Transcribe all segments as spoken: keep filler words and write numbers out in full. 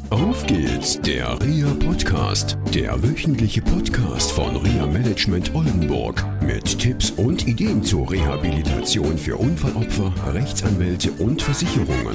Auf geht's, der R E A Podcast, der wöchentliche Podcast von R E A Management Oldenburg mit Tipps und Ideen zur Rehabilitation für Unfallopfer, Rechtsanwälte und Versicherungen.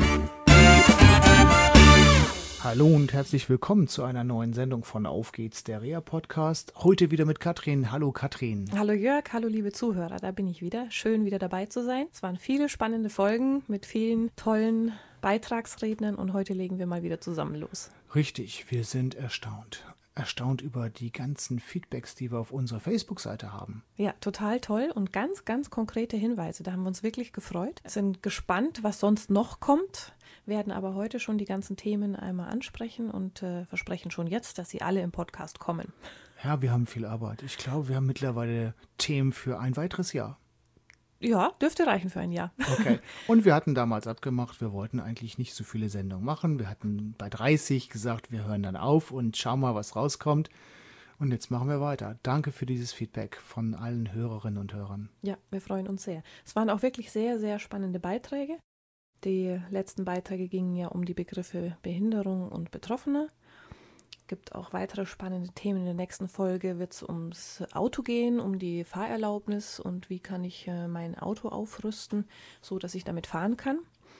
Hallo und herzlich willkommen zu einer neuen Sendung von Auf geht's, der R E A Podcast. Heute wieder mit Katrin. Hallo Katrin. Hallo Jörg, hallo liebe Zuhörer, da bin ich wieder. Schön wieder dabei zu sein. Es waren viele spannende Folgen mit vielen tollen Beitragsrednern und heute legen wir mal wieder zusammen los. Richtig, wir sind erstaunt. Erstaunt über die ganzen Feedbacks, die wir auf unserer Facebook-Seite haben. Ja, total toll und ganz, ganz konkrete Hinweise. Da haben wir uns wirklich gefreut. Sind gespannt, was sonst noch kommt, werden aber heute schon die ganzen Themen einmal ansprechen und äh, versprechen schon jetzt, dass sie alle im Podcast kommen. Ja, wir haben viel Arbeit. Ich glaube, wir haben mittlerweile Themen für ein weiteres Jahr. Ja, dürfte reichen für ein Jahr. Okay. Und wir hatten damals abgemacht, wir wollten eigentlich nicht so viele Sendungen machen. Wir hatten bei dreißig gesagt, wir hören dann auf und schauen mal, was rauskommt. Und jetzt machen wir weiter. Danke für dieses Feedback von allen Hörerinnen und Hörern. Ja, wir freuen uns sehr. Es waren auch wirklich sehr, sehr spannende Beiträge. Die letzten Beiträge gingen ja um die Begriffe Behinderung und Betroffener. Es gibt auch weitere spannende Themen. In der nächsten Folge wird es ums Auto gehen, um die Fahrerlaubnis und wie kann ich äh, mein Auto aufrüsten, so dass ich damit fahren kann.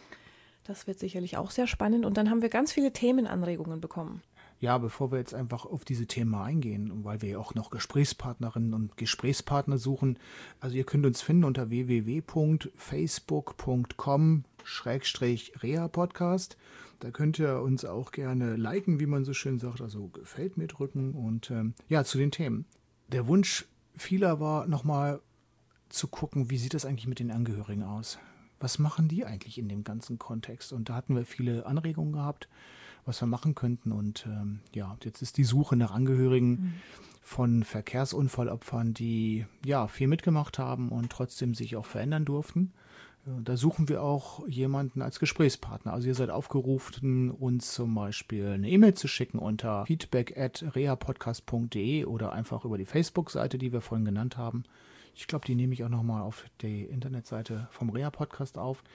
Das wird sicherlich auch sehr spannend. Und dann haben wir ganz viele Themenanregungen bekommen. Ja, bevor wir jetzt einfach auf diese Themen eingehen, weil wir ja auch noch Gesprächspartnerinnen und Gesprächspartner suchen, also ihr könnt uns finden unter w w w punkt facebook punkt com Schrägstrich R E A Podcast. Da könnt ihr uns auch gerne liken, wie man so schön sagt, also gefällt mir drücken. Und ähm, ja, zu den Themen. Der Wunsch vieler war nochmal zu gucken, wie sieht das eigentlich mit den Angehörigen aus? Was machen die eigentlich in dem ganzen Kontext? Und da hatten wir viele Anregungen gehabt, was wir machen könnten. Und ähm, ja, jetzt ist die Suche nach Angehörigen mhm. von Verkehrsunfallopfern, die ja viel mitgemacht haben und trotzdem sich auch verändern durften. Da suchen wir auch jemanden als Gesprächspartner. Also ihr seid aufgerufen, uns zum Beispiel eine E-Mail zu schicken unter feedback at reapodcast punkt de oder einfach über die Facebook-Seite, die wir vorhin genannt haben. Ich glaube, die nehme ich auch nochmal auf die Internetseite vom R E A Podcast auf.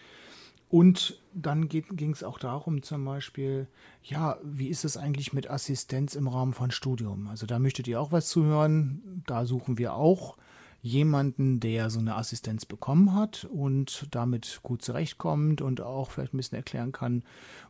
Und dann ging es auch darum zum Beispiel, ja, wie ist es eigentlich mit Assistenz im Rahmen von Studium? Also da möchtet ihr auch was zu hören. Da suchen wir auch jemanden, der so eine Assistenz bekommen hat und damit gut zurechtkommt und auch vielleicht ein bisschen erklären kann,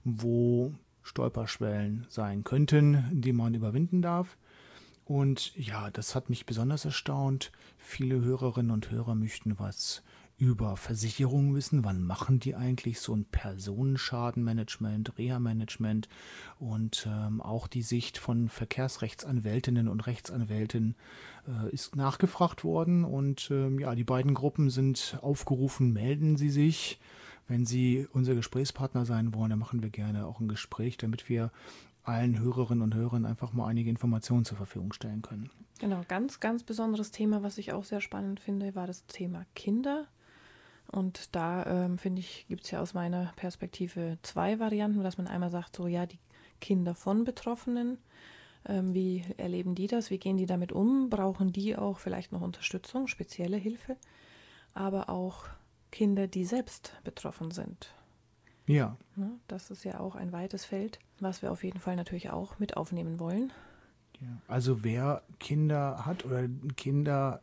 wo Stolperschwellen sein könnten, die man überwinden darf. Und ja, das hat mich besonders erstaunt. Viele Hörerinnen und Hörer möchten was über Versicherungen wissen. Wann machen die eigentlich so ein Personenschadenmanagement, Reha-Management und ähm, auch die Sicht von Verkehrsrechtsanwältinnen und Rechtsanwälten äh, ist nachgefragt worden und ähm, ja, die beiden Gruppen sind aufgerufen, melden Sie sich. Wenn Sie unser Gesprächspartner sein wollen, dann machen wir gerne auch ein Gespräch, damit wir allen Hörerinnen und Hörern einfach mal einige Informationen zur Verfügung stellen können. Genau, ganz, ganz besonderes Thema, was ich auch sehr spannend finde, war das Thema Kinder. Und da, ähm, finde ich, gibt es ja aus meiner Perspektive zwei Varianten, dass man einmal sagt, so ja, die Kinder von Betroffenen, ähm, wie erleben die das, wie gehen die damit um, brauchen die auch vielleicht noch Unterstützung, spezielle Hilfe, aber auch Kinder, die selbst betroffen sind. Ja. Ne, das ist ja auch ein weites Feld, was wir auf jeden Fall natürlich auch mit aufnehmen wollen. Ja. Also wer Kinder hat oder Kinder,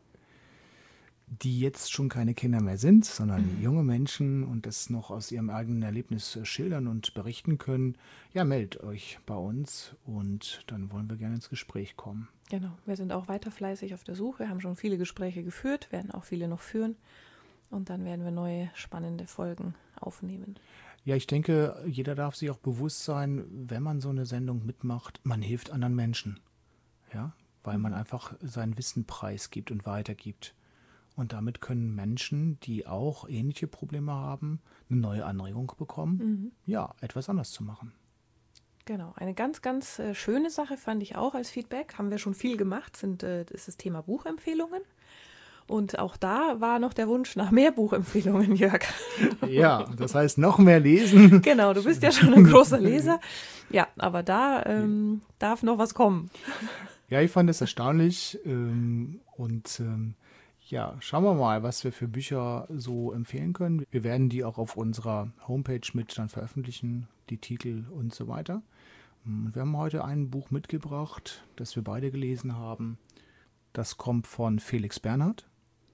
die jetzt schon keine Kinder mehr sind, sondern mhm. junge Menschen und das noch aus ihrem eigenen Erlebnis schildern und berichten können, ja, meldet euch bei uns und dann wollen wir gerne ins Gespräch kommen. Genau, wir sind auch weiter fleißig auf der Suche, haben schon viele Gespräche geführt, werden auch viele noch führen und dann werden wir neue spannende Folgen aufnehmen. Ja, ich denke, jeder darf sich auch bewusst sein, wenn man so eine Sendung mitmacht, man hilft anderen Menschen, ja, weil man einfach sein Wissen preisgibt und weitergibt. Und damit können Menschen, die auch ähnliche Probleme haben, eine neue Anregung bekommen, mhm. ja, etwas anders zu machen. Genau, eine ganz, ganz äh, schöne Sache fand ich auch als Feedback, haben wir schon viel gemacht, sind, äh, ist das Thema Buchempfehlungen. Und auch da war noch der Wunsch nach mehr Buchempfehlungen, Jörg. Ja, das heißt noch mehr lesen. Genau, du bist ja schon ein großer Leser. Ja, aber da ähm, darf noch was kommen. Ja, ich fand es erstaunlich ähm, und ähm, ja, schauen wir mal, was wir für Bücher so empfehlen können. Wir werden die auch auf unserer Homepage mit dann veröffentlichen, die Titel und so weiter. Wir haben heute ein Buch mitgebracht, das wir beide gelesen haben. Das kommt von Felix Bernhard,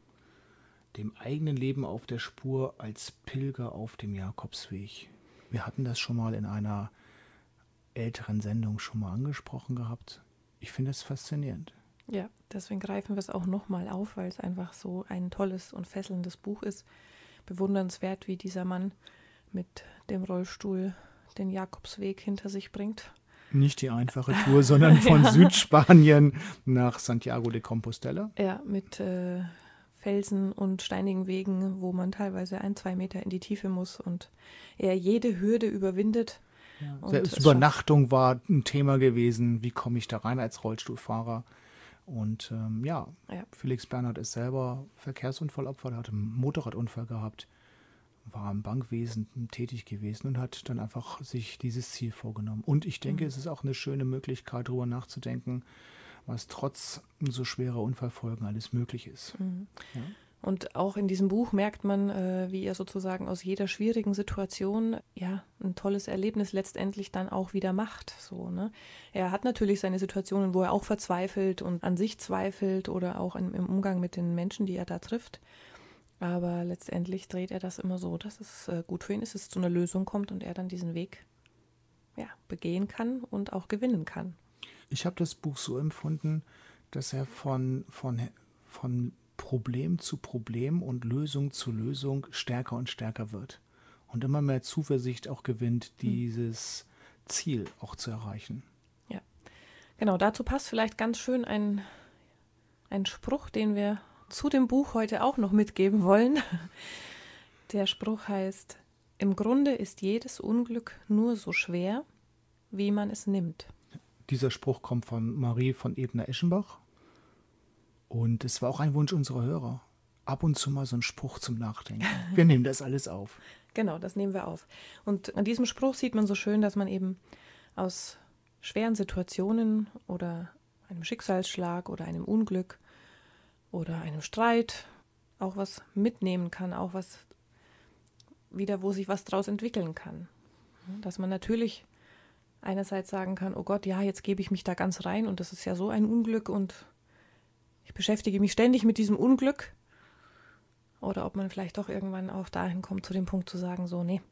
Dem eigenen Leben auf der Spur als Pilger auf dem Jakobsweg. Wir hatten das schon mal in einer älteren Sendung schon mal angesprochen gehabt. Ich finde es faszinierend. Ja, deswegen greifen wir es auch nochmal auf, weil es einfach so ein tolles und fesselndes Buch ist. Bewundernswert, wie dieser Mann mit dem Rollstuhl den Jakobsweg hinter sich bringt. Nicht die einfache Tour, sondern von ja. Südspanien nach Santiago de Compostela. Ja, mit äh, Felsen und steinigen Wegen, wo man teilweise ein, zwei Meter in die Tiefe muss und er jede Hürde überwindet. Ja. Selbst Übernachtung war ein Thema gewesen. Wie komme ich da rein als Rollstuhlfahrer? Und ähm, ja, ja, Felix Bernhard ist selber Verkehrsunfallopfer, der hat einen Motorradunfall gehabt, war im Bankwesen tätig gewesen und hat dann einfach sich dieses Ziel vorgenommen. Und ich denke, mhm. es ist auch eine schöne Möglichkeit, darüber nachzudenken, was trotz so schwerer Unfallfolgen alles möglich ist. Mhm. Ja. Und auch in diesem Buch merkt man, äh, wie er sozusagen aus jeder schwierigen Situation ja ein tolles Erlebnis letztendlich dann auch wieder macht. So, ne? Er hat natürlich seine Situationen, wo er auch verzweifelt und an sich zweifelt oder auch in, im Umgang mit den Menschen, die er da trifft. Aber letztendlich dreht er das immer so, dass es äh, gut für ihn ist, dass es zu einer Lösung kommt und er dann diesen Weg ja, begehen kann und auch gewinnen kann. Ich habe das Buch so empfunden, dass er von, von, von Problem zu Problem und Lösung zu Lösung stärker und stärker wird und immer mehr Zuversicht auch gewinnt, dieses hm. Ziel auch zu erreichen. Ja, genau, dazu passt vielleicht ganz schön ein, ein Spruch, den wir zu dem Buch heute auch noch mitgeben wollen. Der Spruch heißt: Im Grunde ist jedes Unglück nur so schwer, wie man es nimmt. Dieser Spruch kommt von Marie von Ebner-Eschenbach. Und es war auch ein Wunsch unserer Hörer. Ab und zu mal so ein Spruch zum Nachdenken. Wir nehmen das alles auf. Genau, das nehmen wir auf. Und an diesem Spruch sieht man so schön, dass man eben aus schweren Situationen oder einem Schicksalsschlag oder einem Unglück oder einem Streit auch was mitnehmen kann, auch was wieder, wo sich was draus entwickeln kann. Dass man natürlich einerseits sagen kann, oh Gott, ja, jetzt gebe ich mich da ganz rein und das ist ja so ein Unglück und ich beschäftige mich ständig mit diesem Unglück. Oder ob man vielleicht doch irgendwann auch dahin kommt, zu dem Punkt zu sagen, so, nee,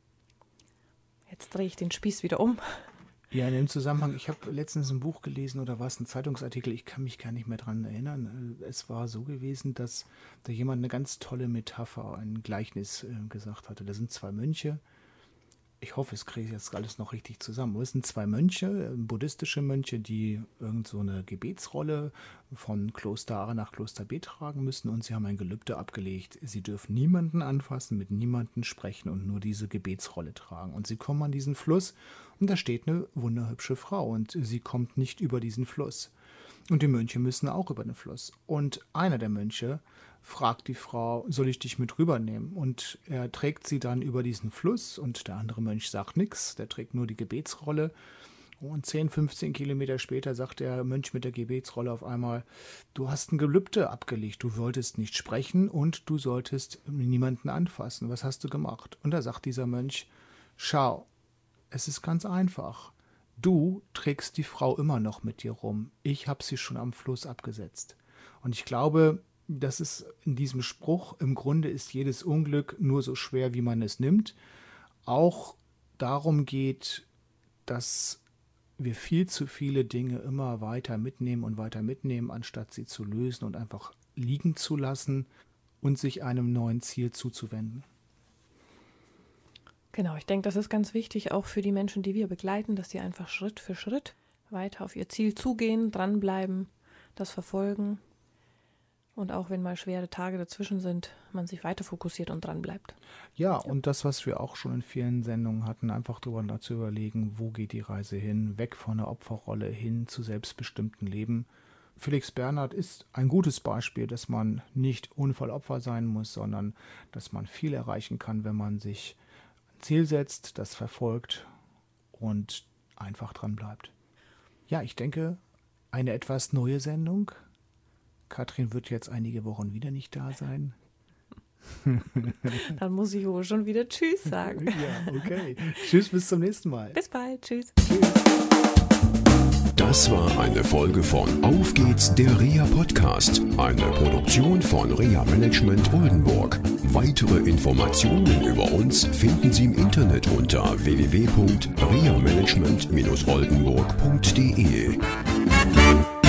jetzt drehe ich den Spieß wieder um. Ja, in dem Zusammenhang, ich habe letztens ein Buch gelesen oder war es ein Zeitungsartikel, ich kann mich gar nicht mehr dran erinnern. Es war so gewesen, dass da jemand eine ganz tolle Metapher, ein Gleichnis äh, gesagt hatte. Da sind zwei Mönche. Ich hoffe, es kriege ich jetzt alles noch richtig zusammen. Es sind zwei Mönche, buddhistische Mönche, die irgend so eine Gebetsrolle von Kloster A nach Kloster B tragen müssen und sie haben ein Gelübde abgelegt. Sie dürfen niemanden anfassen, mit niemandem sprechen und nur diese Gebetsrolle tragen. Und sie kommen an diesen Fluss und da steht eine wunderhübsche Frau und sie kommt nicht über diesen Fluss. Und die Mönche müssen auch über den Fluss. Und einer der Mönche fragt die Frau, soll ich dich mit rübernehmen? Und er trägt sie dann über diesen Fluss und der andere Mönch sagt nichts, der trägt nur die Gebetsrolle. Und zehn, fünfzehn Kilometer später sagt der Mönch mit der Gebetsrolle auf einmal, du hast ein Gelübde abgelegt, du solltest nicht sprechen und du solltest niemanden anfassen. Was hast du gemacht? Und da sagt dieser Mönch, schau, es ist ganz einfach. Du trägst die Frau immer noch mit dir rum. Ich habe sie schon am Fluss abgesetzt. Und ich glaube, das ist in diesem Spruch, im Grunde ist jedes Unglück nur so schwer, wie man es nimmt, auch darum geht, dass wir viel zu viele Dinge immer weiter mitnehmen und weiter mitnehmen, anstatt sie zu lösen und einfach liegen zu lassen und sich einem neuen Ziel zuzuwenden. Genau, ich denke, das ist ganz wichtig, auch für die Menschen, die wir begleiten, dass sie einfach Schritt für Schritt weiter auf ihr Ziel zugehen, dranbleiben, das verfolgen. Und auch wenn mal schwere Tage dazwischen sind, man sich weiter fokussiert und dran bleibt. Ja, und das, was wir auch schon in vielen Sendungen hatten, einfach darüber zu überlegen, wo geht die Reise hin, weg von der Opferrolle hin zu selbstbestimmten Leben. Felix Bernhard ist ein gutes Beispiel, dass man nicht Unfallopfer sein muss, sondern dass man viel erreichen kann, wenn man sich ein Ziel setzt, das verfolgt und einfach dran bleibt. Ja, ich denke, eine etwas neue Sendung. Katrin wird jetzt einige Wochen wieder nicht da sein. Dann muss ich wohl schon wieder Tschüss sagen. Ja, okay. Tschüss, bis zum nächsten Mal. Bis bald. Tschüss. Tschüss. Das war eine Folge von Auf geht's, der R E A Podcast, eine Produktion von R E A Management Oldenburg. Weitere Informationen über uns finden Sie im Internet unter w w w punkt reamanagement Bindestrich oldenburg punkt de.